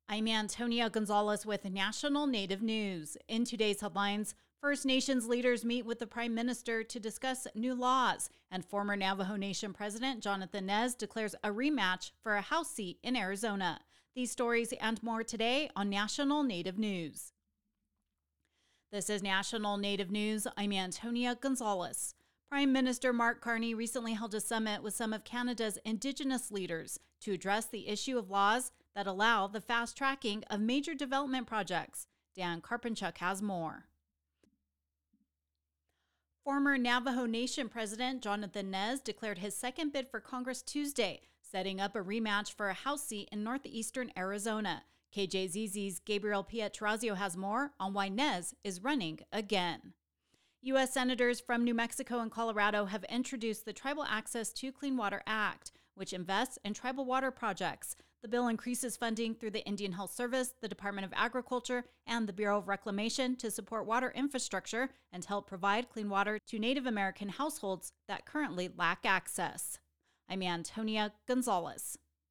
I'm Antonia Gonzalez with National Native News. In today's headlines, First Nations leaders meet with the Prime Minister to discuss new laws, and former Navajo Nation President Jonathan Nez declares a rematch for a House seat in Arizona. These stories and more today on National Native News. This is National Native News. I'm Antonia Gonzalez. Prime Minister Mark Carney recently held a summit with some of Canada's Indigenous leaders to address the issue of laws that allow the fast tracking of major development projects. Dan Karpenchuk has more. Former Navajo Nation President Jonathan Nez declared his second bid for Congress Tuesday, setting up a rematch for a House seat in northeastern Arizona. KJZZ's Gabriel Pietrrazio has more on why Nez is running again. U.S. Senators from New Mexico and Colorado have introduced the Tribal Access to Clean Water Act, which invests in tribal water projects. The bill increases funding through the Indian Health Service, the Department of Agriculture, and the Bureau of Reclamation to support water infrastructure and help provide clean water to Native American households that currently lack access. I'm Antonia Gonzalez.